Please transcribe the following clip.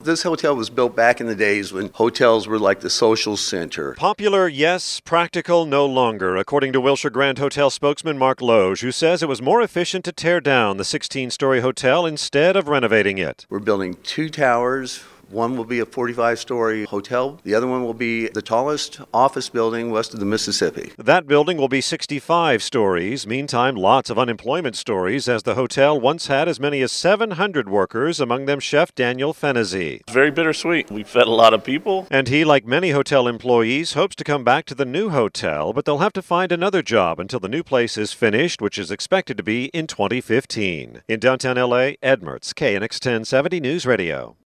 This hotel was built back in the days when hotels were like the social center. Popular, yes. Practical, no longer, according to Wilshire Grand Hotel spokesman Mark Loge, who says it was more efficient to tear down the 16-story hotel instead of renovating it. We're building 2 towers. One will be a 45-story hotel. The other one will be the tallest office building west of the Mississippi. That building will be 65 stories. Meantime, lots of unemployment stories, as the hotel once had as many as 700 workers, among them Chef Daniel Fennessy. It's very bittersweet. We fed a lot of people. And he, like many hotel employees, hopes to come back to the new hotel, but they'll have to find another job until the new place is finished, which is expected to be in 2015. In downtown L.A., Ed Mertz, KNX 1070 News Radio.